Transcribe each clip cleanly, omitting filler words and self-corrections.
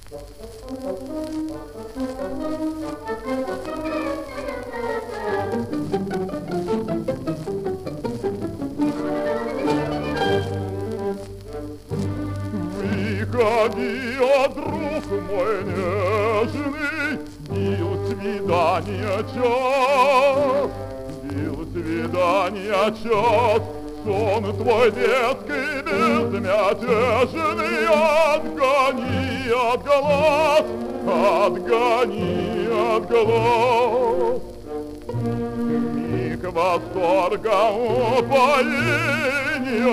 Выходи, о друг мой нежный, бил свидания час, бил свидания час. Сон твой детский безмятежный отгони от глаз, отгони от глаз. Миг восторга упоения,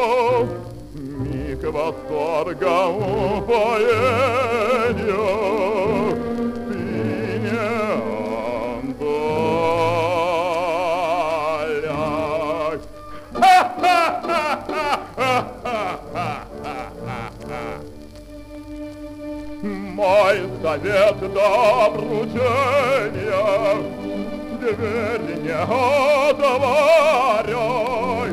миг восторга упоения, ты не отдаляй. Мой совет до обручения, дверь не отворяй.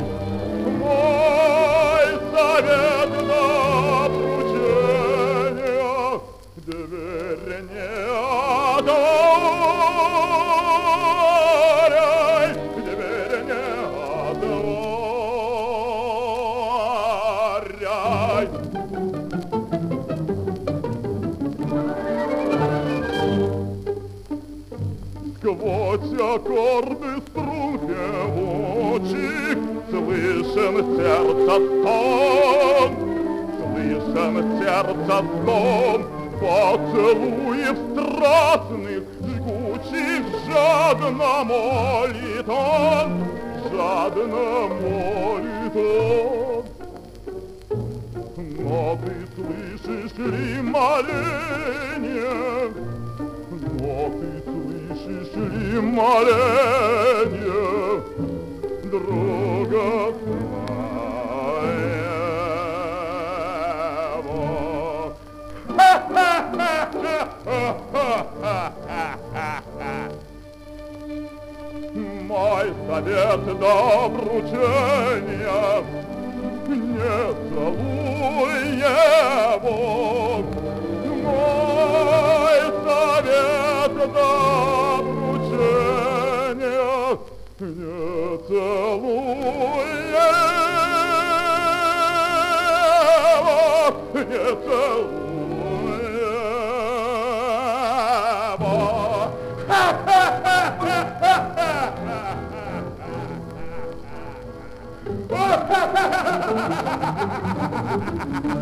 Мой совет до обручения, дверь не отворяй, дверь не отворяй. Сквозь аккорды струн певучих слышен сердца стон, слышен сердца стон, поцелуев страстных, жгучих, жадно молит он, жадно молит он. Но ты слышишь ли моление? Но ты слышишь ли моление друга твоего? Мой совет до обручения, не целуй его. Мой совет до обручения, не целуй его, не целуй его.